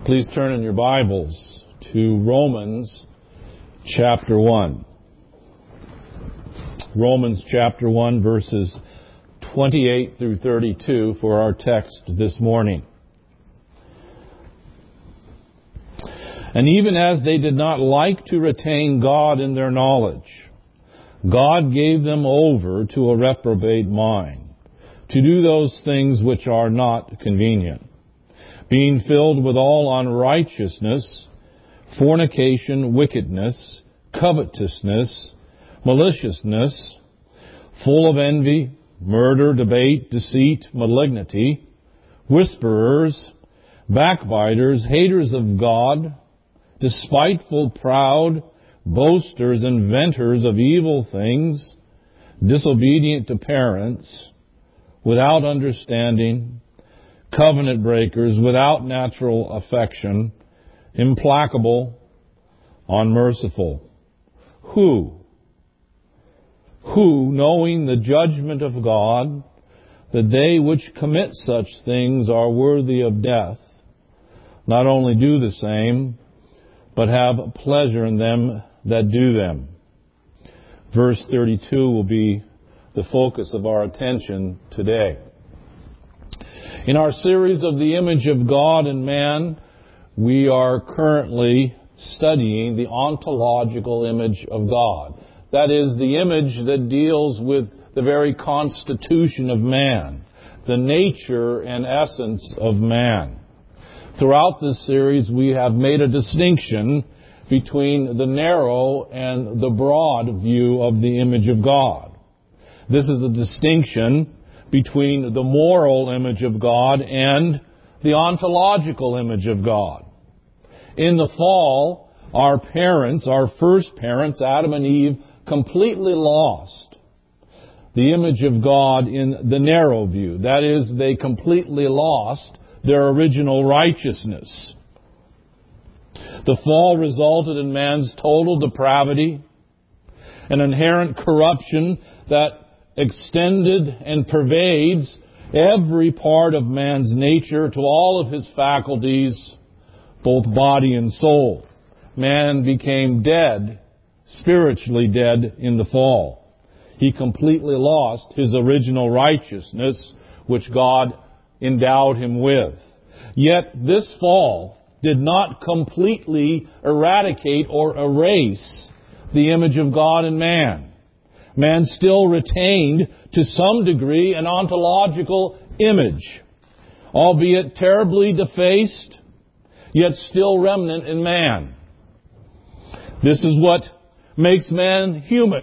Please turn in your Bibles to Romans chapter 1. Romans chapter 1 verses 28 through 32 for our text this morning. And even as they did not like to retain God in their knowledge, God gave them over to a reprobate mind, to do those things which are not convenient, being filled with all unrighteousness, fornication, wickedness, covetousness, maliciousness, full of envy, murder, debate, deceit, malignity, whisperers, backbiters, haters of God, despiteful, proud, boasters, inventors of evil things, disobedient to parents, without understanding, covenant breakers, without natural affection, implacable, unmerciful. Who, knowing the judgment of God, that they which commit such things are worthy of death, not only do the same, but have pleasure in them that do them. Verse 32 will be the focus of our attention today. In our series of the image of God in man, we are currently studying the ontological image of God. That is, the image that deals with the very constitution of man, the nature and essence of man. Throughout this series, we have made a distinction between the narrow and the broad view of the image of God. This is the distinction between the moral image of God and the ontological image of God. In the fall, our first parents, Adam and Eve, completely lost the image of God in the narrow view. That is, they completely lost their original righteousness. The fall resulted in man's total depravity, an inherent corruption that extended and pervades every part of man's nature to all of his faculties, both body and soul. Man became dead, spiritually dead in the fall. He completely lost his original righteousness, which God endowed him with. Yet this fall did not completely eradicate or erase the image of God in man. Man still retained, to some degree, an ontological image, albeit terribly defaced, yet still remnant in man. This is what makes man human.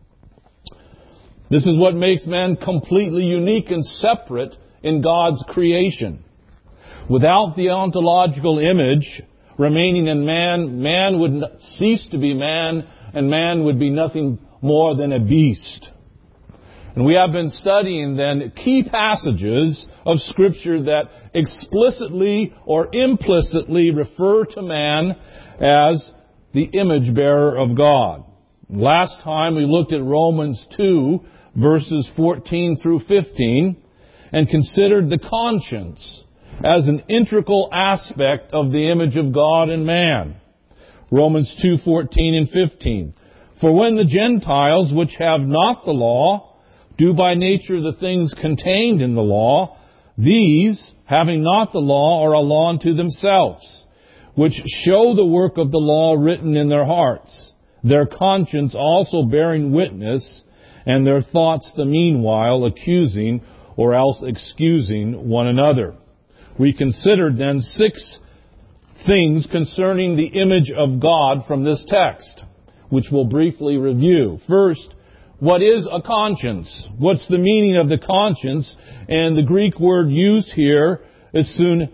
This is what makes man completely unique and separate in God's creation. Without the ontological image remaining in man, man would cease to be man, and man would be nothing more than a beast. And we have been studying then key passages of Scripture that explicitly or implicitly refer to man as the image bearer of God. Last time we looked at Romans 2, verses 14 through 15, and considered the conscience as an integral aspect of the image of God in man. Romans 2:14 and 15. For when the Gentiles, which have not the law, do by nature the things contained in the law, these, having not the law, are a law unto themselves, which show the work of the law written in their hearts, their conscience also bearing witness, and their thoughts the meanwhile accusing or else excusing one another. We considered then 6 things concerning the image of God from this text, which we'll briefly review. First, what is a conscience? What's the meaning of the conscience? And the Greek word used here is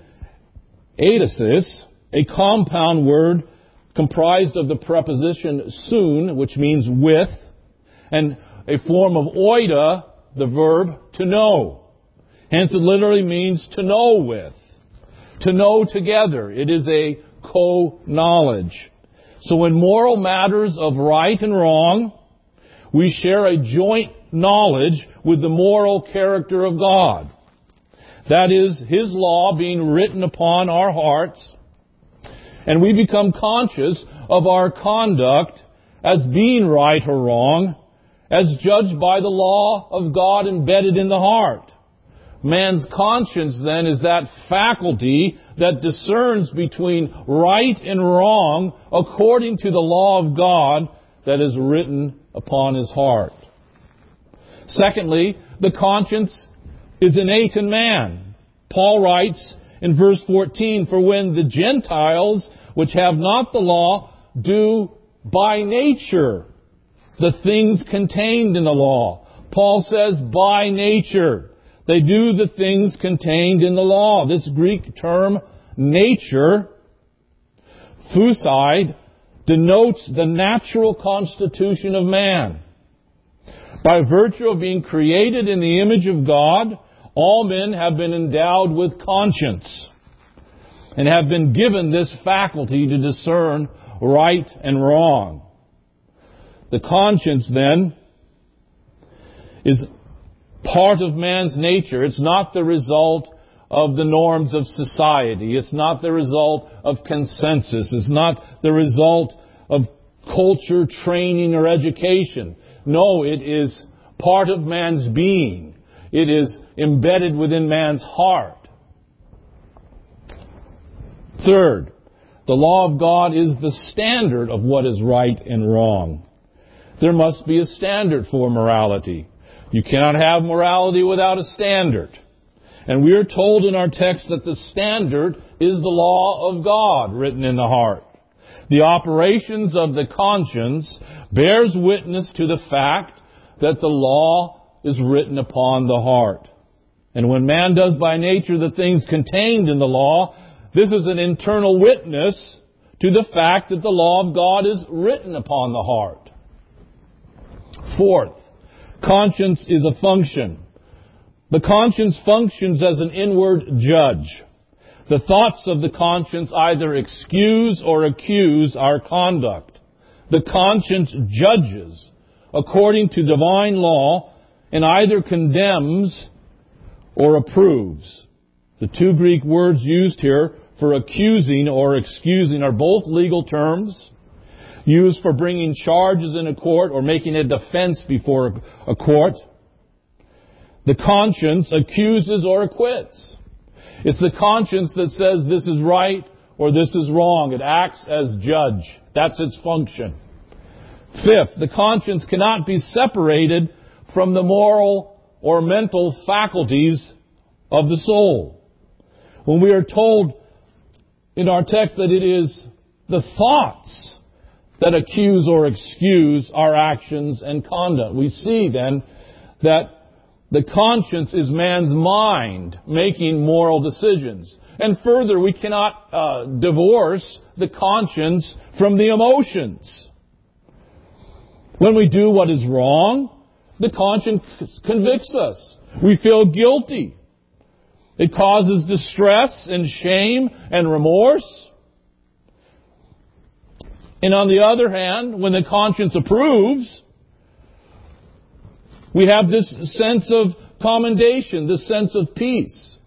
suneidesis, a compound word comprised of the preposition sun, which means with, and a form of oida, the verb to know. Hence it literally means to know with, to know together. It is a co-knowledge. So in moral matters of right and wrong, we share a joint knowledge with the moral character of God. That is, His law being written upon our hearts, and we become conscious of our conduct as being right or wrong, as judged by the law of God embedded in the heart. Man's conscience, then, is that faculty that discerns between right and wrong according to the law of God that is written upon his heart. Secondly, the conscience is innate in man. Paul writes in verse 14, "For when the Gentiles, which have not the law, do by nature the things contained in the law." Paul says, by nature. They do the things contained in the law. This Greek term, nature, phusi, denotes the natural constitution of man. By virtue of being created in the image of God, all men have been endowed with conscience and have been given this faculty to discern right and wrong. The conscience, then, is part of man's nature. It's not the result of the norms of society. It's not the result of consensus. It's not the result of culture, training, or education. No, it is part of man's being. It is embedded within man's heart. Third, the law of God is the standard of what is right and wrong. There must be a standard for morality. You cannot have morality without a standard. And we are told in our text that the standard is the law of God written in the heart. The operations of the conscience bears witness to the fact that the law is written upon the heart. And when man does by nature the things contained in the law, this is an internal witness to the fact that the law of God is written upon the heart. Fourth, conscience is a function. The conscience functions as an inward judge. The thoughts of the conscience either excuse or accuse our conduct. The conscience judges according to divine law and either condemns or approves. The two Greek words used here for accusing or excusing are both legal terms used for bringing charges in a court or making a defense before a court. The conscience accuses or acquits. It's the conscience that says this is right or this is wrong. It acts as judge. That's its function. Fifth, the conscience cannot be separated from the moral or mental faculties of the soul. When we are told in our text that it is the thoughts that accuse or excuse our actions and conduct, we see then that the conscience is man's mind making moral decisions. And further, we cannot divorce the conscience from the emotions. When we do what is wrong, the conscience convicts us. We feel guilty. It causes distress and shame and remorse. And on the other hand, when the conscience approves, we have this sense of commendation, this sense of peace.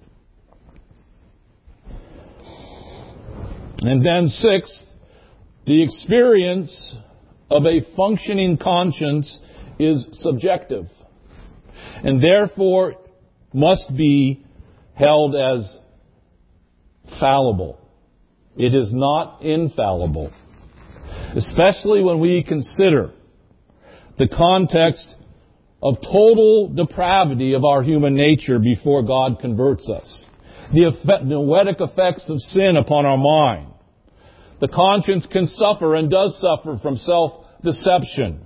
And then sixth, the experience of a functioning conscience is subjective, and therefore must be held as fallible. It is not infallible, especially when we consider the context of total depravity of our human nature before God converts us. The noetic effects of sin upon our mind. The conscience can suffer and does suffer from self-deception,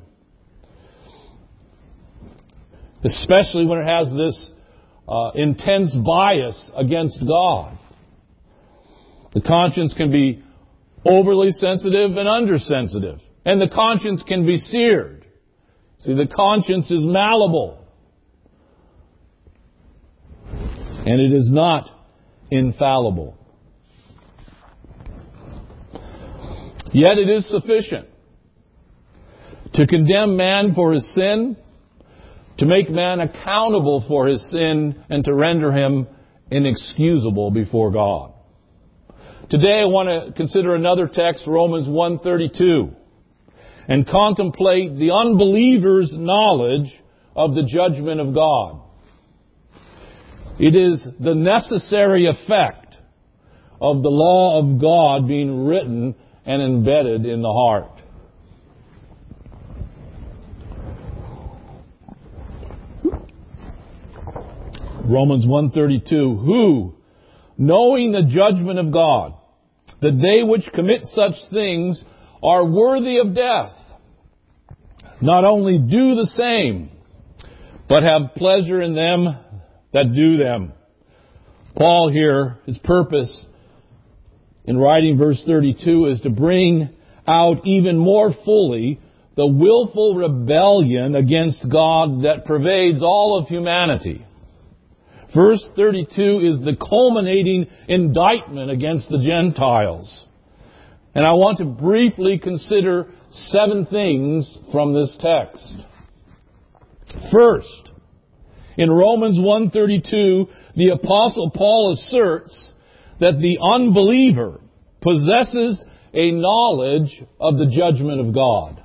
especially when it has this intense bias against God. The conscience can be overly sensitive and undersensitive. And the conscience can be seared. See, the conscience is malleable. And it is not infallible. Yet it is sufficient to condemn man for his sin, to make man accountable for his sin, and to render him inexcusable before God. Today I want to consider another text, Romans 1:32, and contemplate the unbeliever's knowledge of the judgment of God. It is the necessary effect of the law of God being written and embedded in the heart. Romans 1:32, who, knowing the judgment of God, that they which commit such things are worthy of death, not only do the same, but have pleasure in them that do them. Paul here, his purpose in writing verse 32 is to bring out even more fully the willful rebellion against God that pervades all of humanity. Verse 32 is the culminating indictment against the Gentiles. And I want to briefly consider 7 things from this text. First, in Romans 1:32, the Apostle Paul asserts that the unbeliever possesses a knowledge of the judgment of God.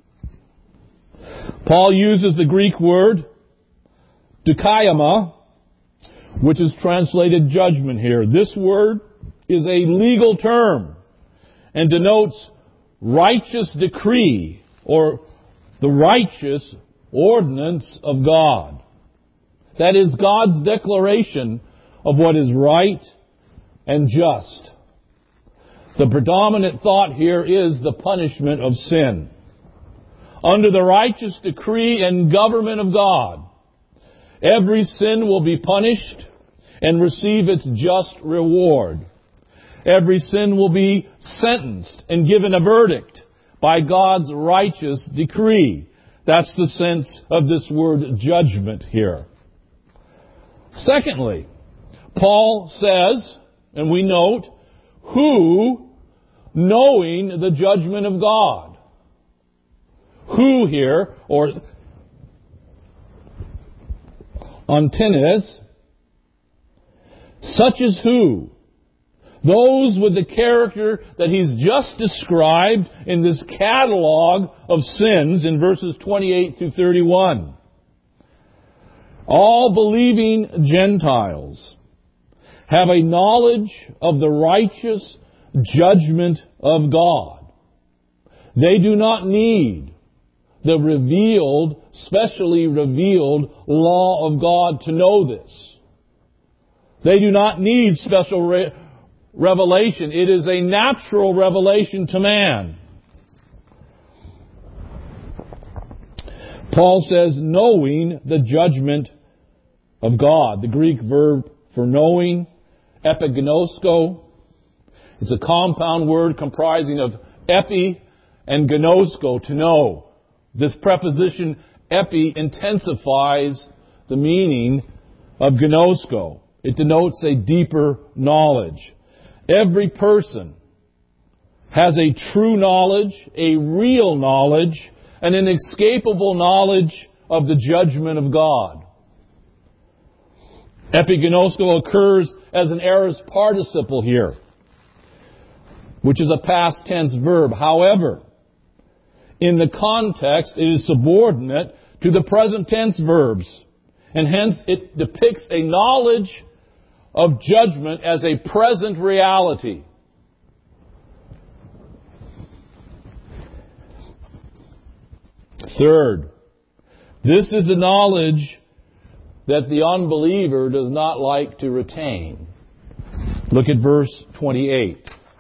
Paul uses the Greek word dikaioma, which is translated judgment here. This word is a legal term and denotes righteous decree or the righteous ordinance of God. That is God's declaration of what is right and just. The predominant thought here is the punishment of sin. Under the righteous decree and government of God, every sin will be punished and receive its just reward. Every sin will be sentenced and given a verdict by God's righteous decree. That's the sense of this word judgment here. Secondly, Paul says, and we note, who, knowing the judgment of God. Who here, or Antinnes, such as who? Those with the character that he's just described in this catalog of sins in verses 28 through 31. All believing Gentiles have a knowledge of the righteous judgment of God. They do not need the revealed, specially revealed law of God to know this. They do not need special revelation. It is a natural revelation to man. Paul says, knowing the judgment of God. The Greek verb for knowing, epignosko. It's a compound word comprising of epi and gnosko, to know. This preposition epi intensifies the meaning of gnosko. It denotes a deeper knowledge. Every person has a true knowledge, a real knowledge, and an inescapable knowledge of the judgment of God. Epignosko occurs as an aorist participle here, which is a past tense verb. However, in the context, it is subordinate to the present tense verbs, and hence it depicts a knowledge of judgment as a present reality. Third, this is the knowledge that the unbeliever does not like to retain. Look at verse 28.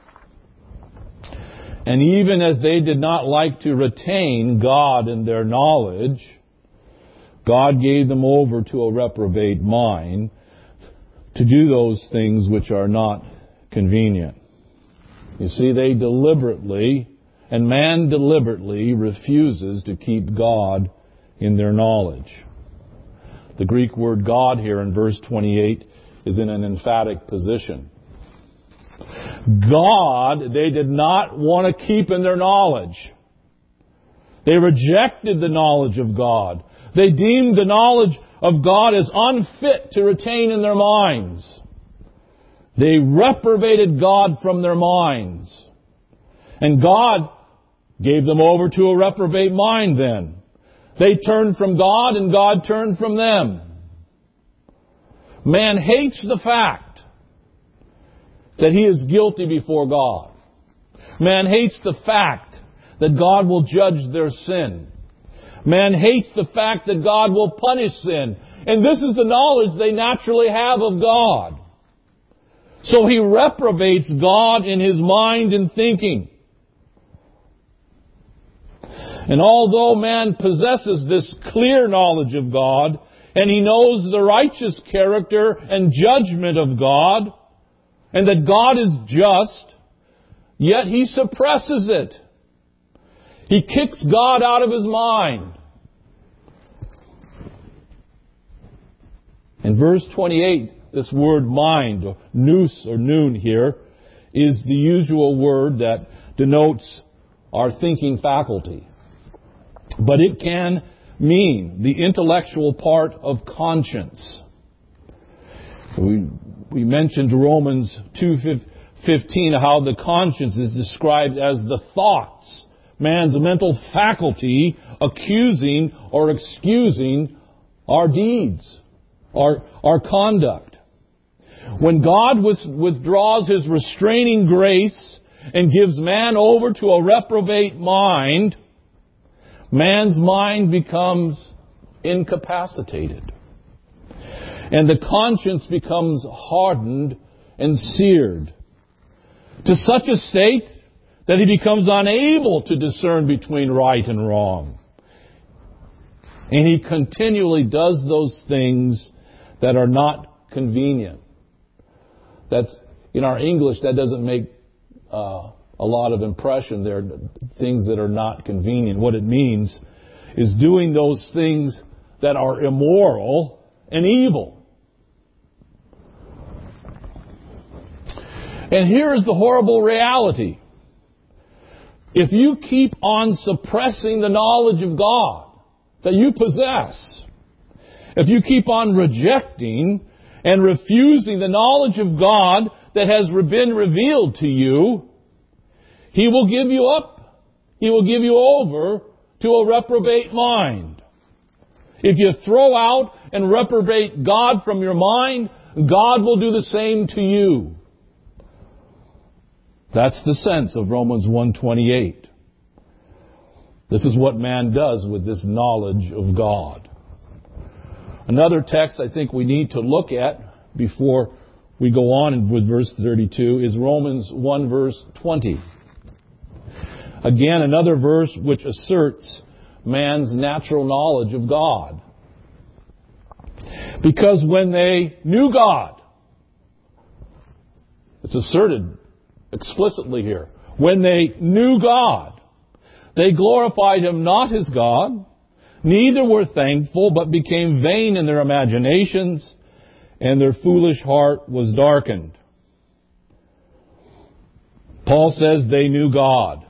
And even as they did not like to retain God in their knowledge, God gave them over to a reprobate mind to do those things which are not convenient. You see, they deliberately, and man deliberately, refuses to keep God in their knowledge. The Greek word God here in verse 28 is in an emphatic position. God, they did not want to keep in their knowledge. They rejected the knowledge of God. They deemed the knowledge of God as unfit to retain in their minds. They reprobated God from their minds. And God gave them over to a reprobate mind then. They turned from God and God turned from them. Man hates the fact that he is guilty before God. Man hates the fact that God will judge their sin. Man hates the fact that God will punish sin. And this is the knowledge they naturally have of God. So he reprobates God in his mind and thinking. And although man possesses this clear knowledge of God, and he knows the righteous character and judgment of God, and that God is just, yet he suppresses it. He kicks God out of his mind. In verse 28, this word mind, or nous or noon here, is the usual word that denotes our thinking faculty. But it can mean the intellectual part of conscience. We mentioned Romans 2:15, how the conscience is described as the thoughts, man's mental faculty accusing or excusing our deeds, our conduct. When God withdraws His restraining grace and gives man over to a reprobate mind, man's mind becomes incapacitated. And the conscience becomes hardened and seared to such a state that he becomes unable to discern between right and wrong. And he continually does those things that are not convenient. That's, in our English, that doesn't make a lot of impression there. Things that are not convenient. What it means is doing those things that are immoral and evil. And here is the horrible reality. If you keep on suppressing the knowledge of God that you possess, if you keep on rejecting and refusing the knowledge of God that has been revealed to you, He will give you up. He will give you over to a reprobate mind. If you throw out and reprobate God from your mind, God will do the same to you. That's the sense of Romans 1:28. This is what man does with this knowledge of God. Another text I think we need to look at before we go on with verse 32 is Romans 1 verse 20. Again, another verse which asserts man's natural knowledge of God. Because when they knew God, it's asserted explicitly here, when they knew God, they glorified Him not as God, neither were thankful, but became vain in their imaginations, and their foolish heart was darkened. Paul says they knew God.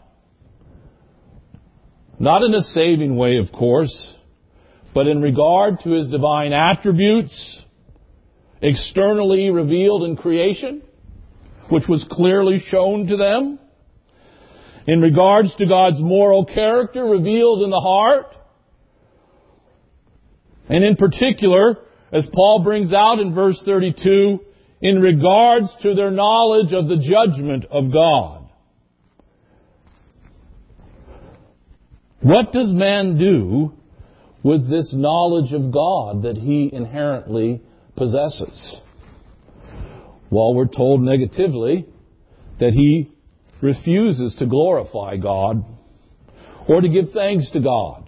Not in a saving way, of course, but in regard to His divine attributes, externally revealed in creation, which was clearly shown to them. In regards to God's moral character revealed in the heart. And in particular, as Paul brings out in verse 32, in regards to their knowledge of the judgment of God. What does man do with this knowledge of God that he inherently possesses? Well, we're told negatively that he refuses to glorify God or to give thanks to God.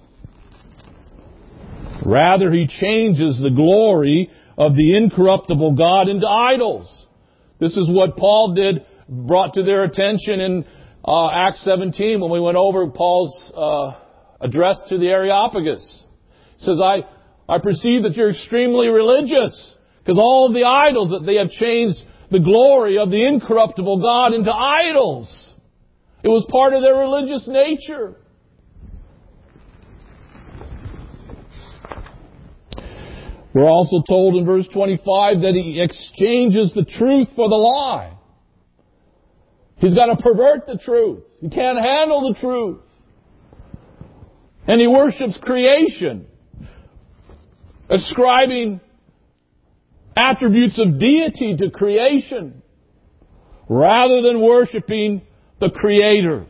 Rather, he changes the glory of the incorruptible God into idols. This is what Paul brought to their attention in Acts 17 when we went over Paul's address to the Areopagus. He says, I perceive that you're extremely religious, because all of the idols that they have changed the glory of the incorruptible God into idols. It was part of their religious nature. We're also told in verse 25 that he exchanges the truth for the lie. He's got to pervert the truth. He can't handle the truth. And he worships creation, ascribing attributes of deity to creation, rather than worshiping the Creator.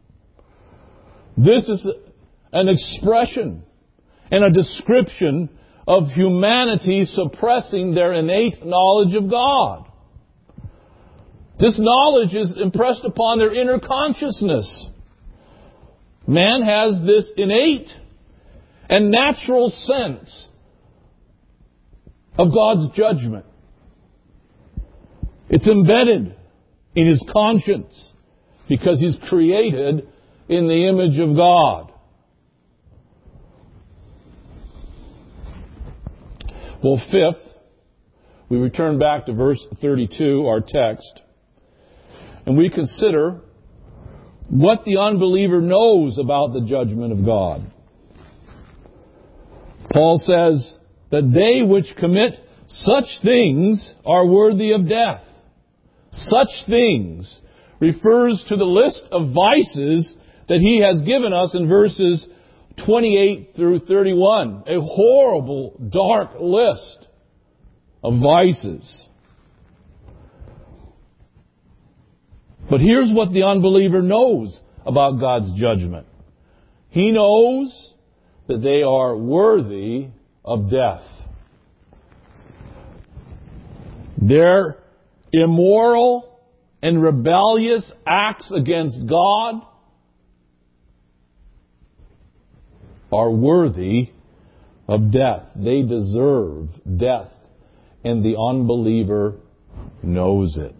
This is an expression and a description of humanity suppressing their innate knowledge of God. This knowledge is impressed upon their inner consciousness. Man has this innate and natural sense of God's judgment. It's embedded in his conscience because he's created in the image of God. Well, fifth, we return back to verse 32, our text, and we consider what the unbeliever knows about the judgment of God. Paul says that they which commit such things are worthy of death. Such things refers to the list of vices that he has given us in verses 28 through 31. A horrible, dark list of vices. But here's what the unbeliever knows about God's judgment. He knows that they are worthy of death. Their immoral and rebellious acts against God are worthy of death. They deserve death, and the unbeliever knows it.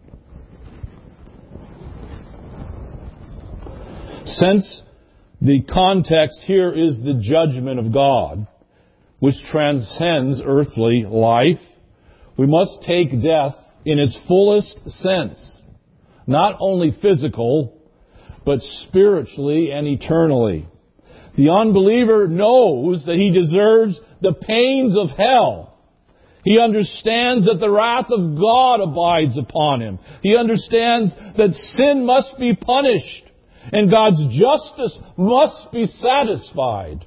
Since the context here is the judgment of God, which transcends earthly life, we must take death in its fullest sense, not only physical, but spiritually and eternally. The unbeliever knows that he deserves the pains of hell. He understands that the wrath of God abides upon him. He understands that sin must be punished and God's justice must be satisfied.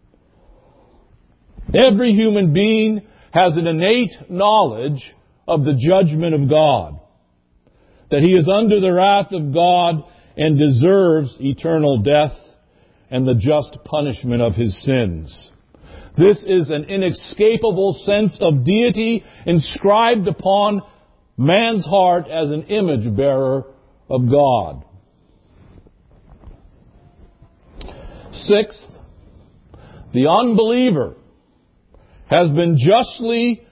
Every human being has an innate knowledge of the judgment of God, that he is under the wrath of God and deserves eternal death and the just punishment of his sins. This is an inescapable sense of deity inscribed upon man's heart as an image bearer of God. Sixth, the unbeliever has been justly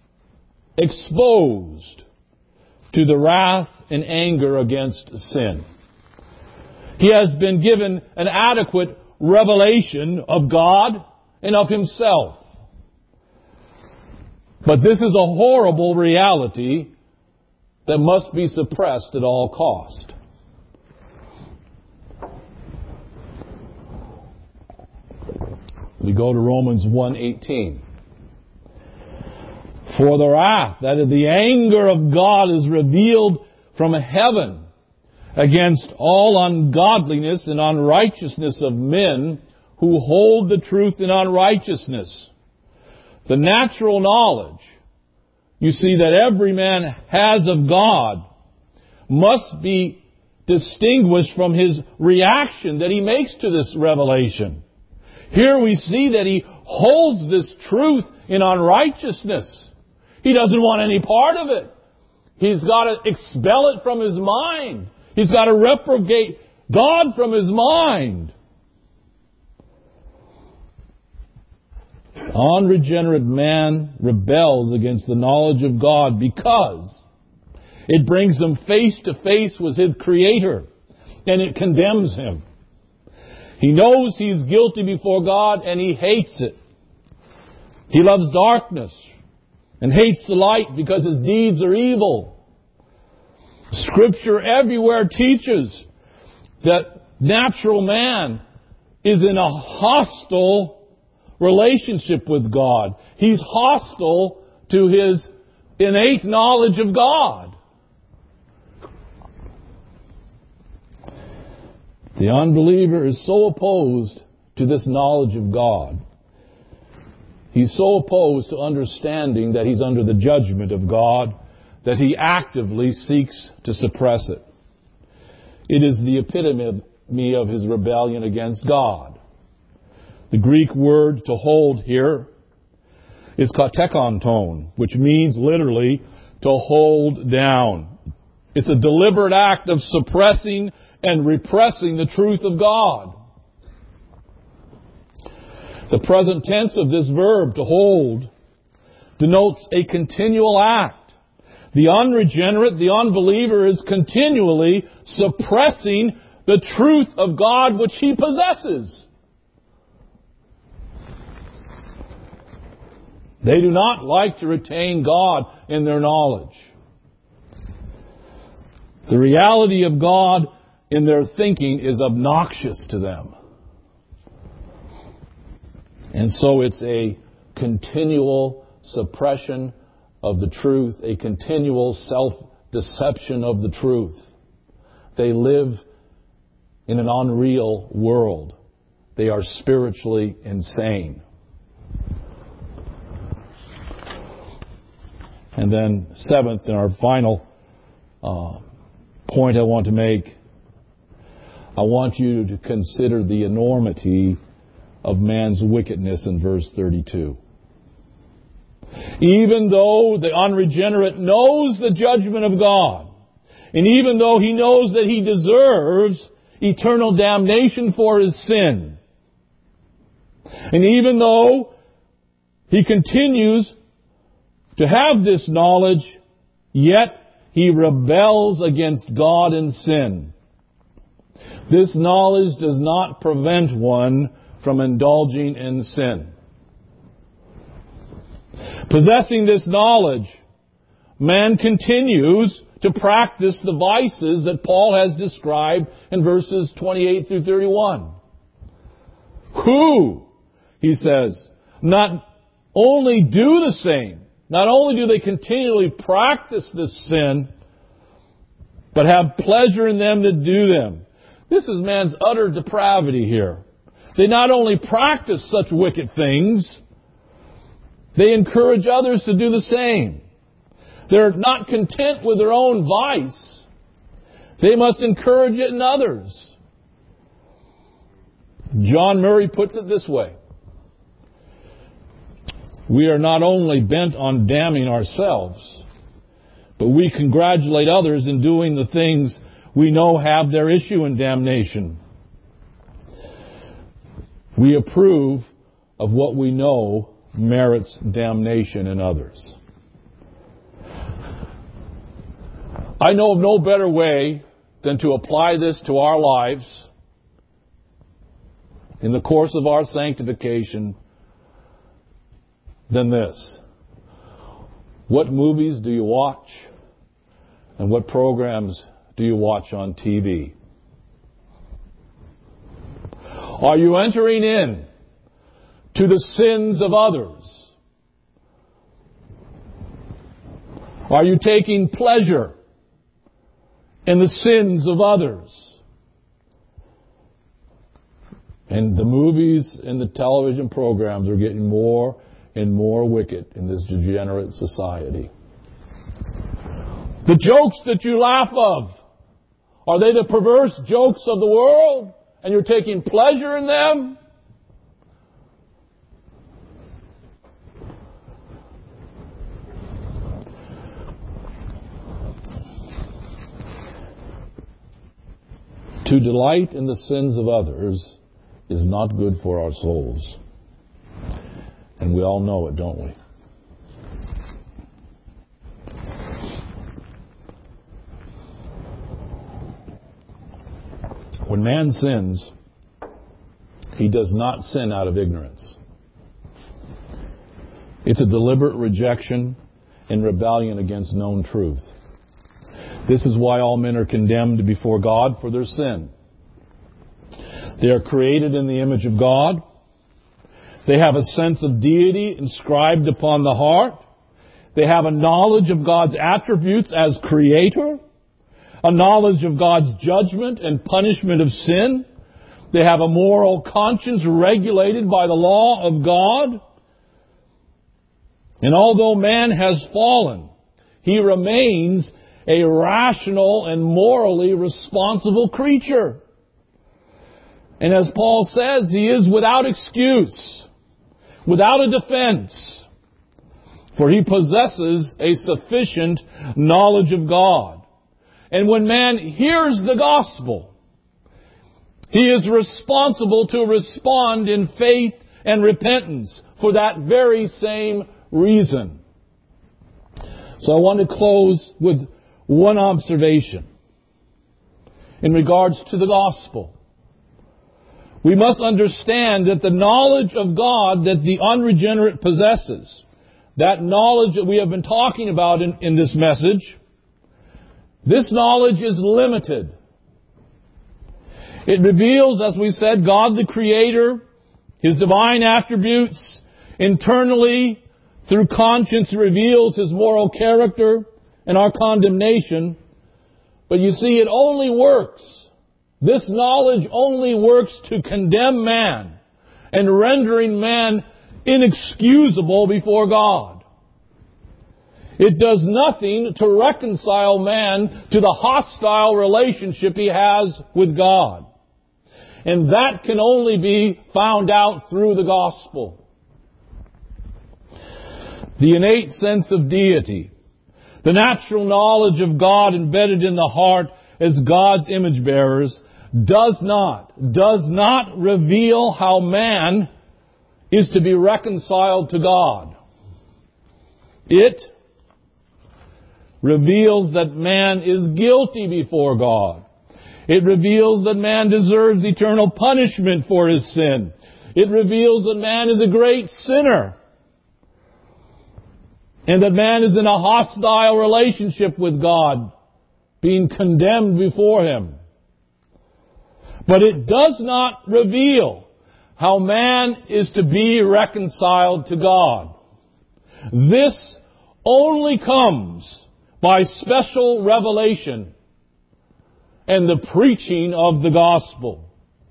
exposed to the wrath and anger against sin. He has been given an adequate revelation of God and of himself. But this is a horrible reality that must be suppressed at all cost. We go to Romans 1:18. For the wrath, that is the anger of God, is revealed from heaven against all ungodliness and unrighteousness of men who hold the truth in unrighteousness. The natural knowledge, you see, that every man has of God must be distinguished from his reaction that he makes to this revelation. Here we see that he holds this truth in unrighteousness. He doesn't want any part of it. He's got to expel it from his mind. He's got to reprobate God from his mind. Unregenerate man rebels against the knowledge of God because it brings him face to face with his Creator, and it condemns him. He knows he's guilty before God, and he hates it. He loves darkness and hates the light because his deeds are evil. Scripture everywhere teaches that natural man is in a hostile relationship with God. He's hostile to his innate knowledge of God. The unbeliever is so opposed to this knowledge of God. He's so opposed to understanding that he's under the judgment of God that he seeks to suppress it. It is the epitome of his rebellion against God. The Greek word to hold here is katekonton, which means literally to hold down. It's a deliberate act of suppressing and repressing the truth of God. The present tense of this verb, to hold, denotes a continual act. The unregenerate, the unbeliever, is continually suppressing the truth of God which he possesses. They do not like to retain God in their knowledge. The reality of God in their thinking is obnoxious to them. And so it's a continual suppression of the truth, a continual self-deception of the truth. They live in an unreal world. They are spiritually insane. And then seventh, and our final point I want to make, I want you to consider the enormity of man's wickedness in verse 32. Even though the unregenerate knows the judgment of God, and even though he knows that he deserves eternal damnation for his sin, and even though he continues to have this knowledge, yet he rebels against God in sin. This knowledge does not prevent one from indulging in sin. Possessing this knowledge, man continues to practice the vices that Paul has described in verses 28 through 31. Who, he says, not only do the same, not only do they continually practice this sin, but have pleasure in them that do them. This is man's utter depravity here. They not only practice such wicked things, they encourage others to do the same. They're not content with their own vice. They must encourage it in others. John Murray puts it this way: we are not only bent on damning ourselves, but we congratulate others in doing the things we know have their issue in damnation. We approve of what we know merits damnation in others. I know of no better way than to apply this to our lives in the course of our sanctification than this. What movies do you watch? And what programs do you watch on TV? Are you entering in to the sins of others? Are you taking pleasure in the sins of others? And the movies and the television programs are getting more and more wicked in this degenerate society. The jokes that you laugh of, are they the perverse jokes of the world? And you're taking pleasure in them? To delight in the sins of others is not good for our souls. And we all know it, don't we? When man sins, he does not sin out of ignorance. It's a deliberate rejection and rebellion against known truth. This is why all men are condemned before God for their sin. They are created in the image of God. They have a sense of deity inscribed upon the heart. They have a knowledge of God's attributes as Creator, a knowledge of God's judgment and punishment of sin. They have a moral conscience regulated by the law of God. And although man has fallen, he remains a rational and morally responsible creature. And as Paul says, he is without excuse, without a defense, for he possesses a sufficient knowledge of God. And when man hears the gospel, he is responsible to respond in faith and repentance for that very same reason. So I want to close with one observation in regards to the gospel. We must understand that the knowledge of God that the unregenerate possesses, that knowledge that we have been talking about in this message, this knowledge is limited. It reveals, as we said, God the Creator, His divine attributes. Internally, through conscience, it reveals His moral character and our condemnation. But you see, it only works. This knowledge only works to condemn man and rendering man inexcusable before God. It does nothing to reconcile man to the hostile relationship he has with God. And that can only be found out through the gospel. The innate sense of deity, the natural knowledge of God embedded in the heart as God's image bearers, does not reveal how man is to be reconciled to God. It reveals that man is guilty before God. It reveals that man deserves eternal punishment for his sin. It reveals that man is a great sinner. And that man is in a hostile relationship with God, being condemned before Him. But it does not reveal how man is to be reconciled to God. This only comes by special revelation and the preaching of the gospel.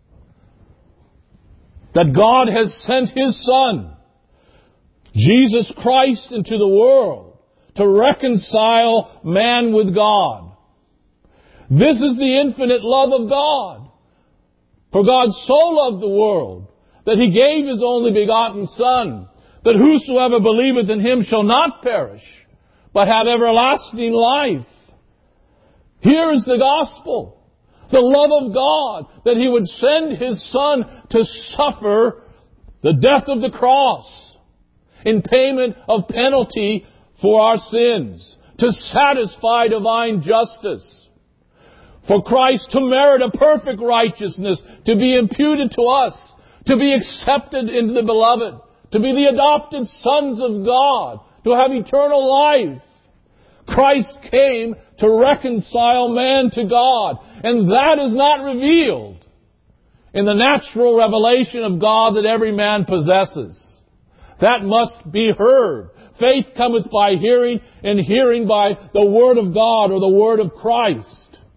That God has sent His Son, Jesus Christ, into the world to reconcile man with God. This is the infinite love of God. For God so loved the world that He gave His only begotten Son, that whosoever believeth in Him shall not perish, but have everlasting life. Here is the gospel. The love of God, that He would send His Son to suffer the death of the cross in payment of penalty for our sins, to satisfy divine justice. For Christ to merit a perfect righteousness, to be imputed to us, to be accepted into the beloved, to be the adopted sons of God, to have eternal life. Christ came to reconcile man to God, and that is not revealed in the natural revelation of God that every man possesses. That must be heard. Faith cometh by hearing, and hearing by the Word of God or the Word of Christ.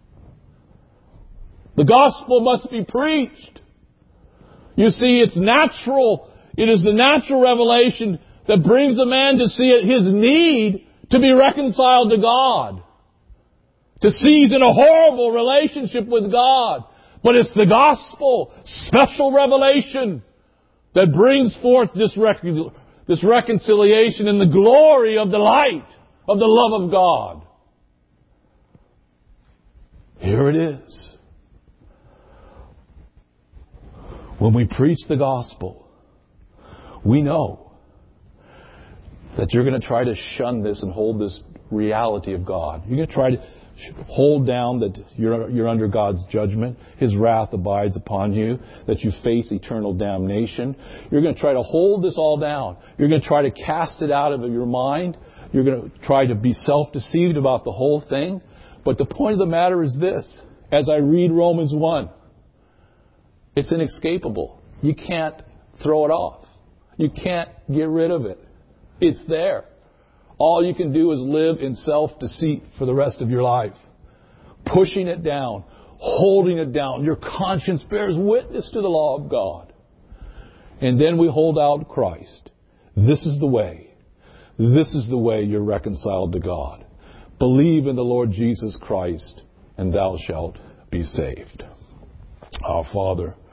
The gospel must be preached. You see, it's natural. It is the natural revelation that brings a man to see his need to be reconciled to God. To see he's in a horrible relationship with God. But it's the gospel, special revelation, that brings forth this reconciliation in the glory of the light of the love of God. Here it is. When we preach the gospel, we know that you're going to try to shun this and hold this reality of God. You're going to try to hold down that you're under God's judgment. His wrath abides upon you, that you face eternal damnation. You're going to try to hold this all down. You're going to try to cast it out of your mind. You're going to try to be self-deceived about the whole thing. But the point of the matter is this. As I read Romans 1, it's inescapable. You can't throw it off. You can't get rid of it. It's there. All you can do is live in self-deceit for the rest of your life. Pushing it down, holding it down. Your conscience bears witness to the law of God. And then we hold out Christ. This is the way. This is the way you're reconciled to God. Believe in the Lord Jesus Christ, and thou shalt be saved. Our Father,